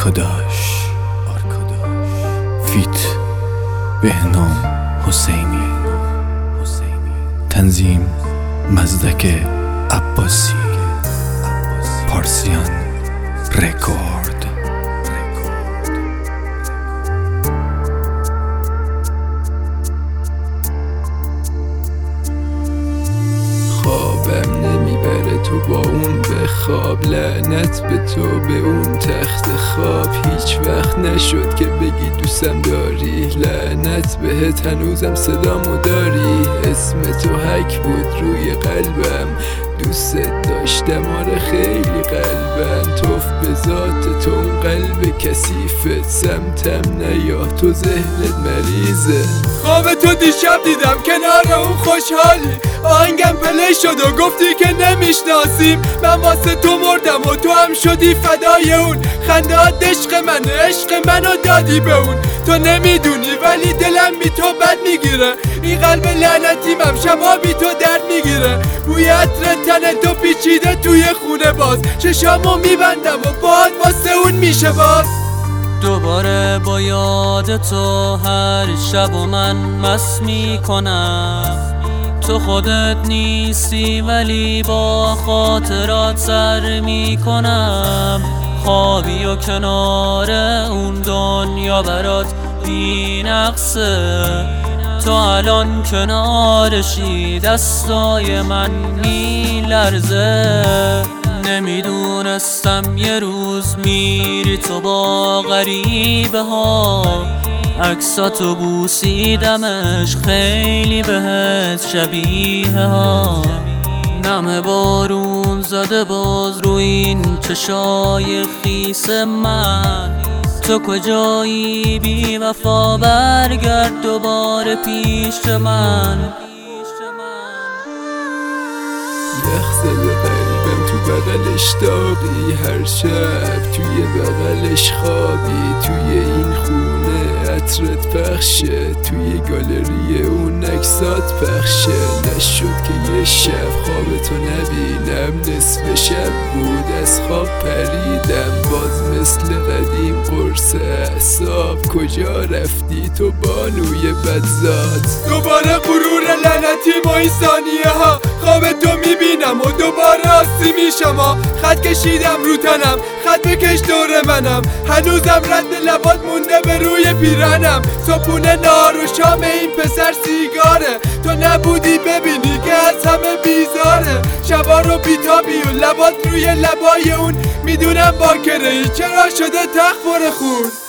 آرکاداش فیت بهنام حسینی، تنظیم مزدک عباسی، پارسیان رکورد. خوابم نمیبره تو با اون به خواب، لعنت به تو به اون تخت خواب. هیچ وقت نشد که بگی دوستم داری، لعنت بهت هنوزم صدامو داری. اسم تو حک بود روی قلبم، دوست داشتم آره خیلی قلبم. توف به ذات تو اون قلب کثیفت، سمتم نیا تو ذهنت مریضه. خواب تو دیشب دیدم کنار اون خوشحالی، آهنگم پلی شد و گفتی که نمیشناسیم. من واسه تو مردم و تو هم شدی فدای اون. خندهات عشق منه، عشق منو دادی به اون. تو نمیدونی ولی دلم بی تو بد میگیره، این قلب لعنتیم هم شبا بی تو درد میگیره. بوی عطر تن تو پیچیده توی خونه باز، چشامو میبندم و باد واسه اون میشه باز. دوباره با یاد تو هر شب و من مست میکنم. تو خودت نیستی ولی با خاطرات سر میکنم. خوابی و کنار اون دنیا برات بی نقصه. تو الان کنارشی دستای من میلرزه. نمیدونستم یه روز میری تو با غریبه ها، عکساتو بوسیدمش خیلی بهت شبیه ها. نم بارون زده باز رو این چشای خیس من. تو کجایی بی وفا، برگرد دوباره پیش من. یخزده قلبم تو بغلش داغی، هر شب توی بغلش خوابی. توی این خونه عطرت پخشه، توی گالری اون عکسات پخشه. نشد که یه شب خواب تو نبینم، نصف شب بود از خواب پریدم. باز مثل قدیم قرص اعصاب، کجا رفتی تو بانوی بدزاد؟ دوباره غرور لعنتی با این ثانیه ها، خواب تو میبینم و دوباره آسی میشم. خط کشیدم رو تنم، خط بکش دور منم. هنوزم رد لبات مونده به روی پیرنم. صبحونه نهار و شام این پسر سیگاره، تو نبودی ببینی که از همه بیزاره. شبا رو بیتابی و لبات روی لبای اون، میدونم باکره ای چرا شده تخت پر خون.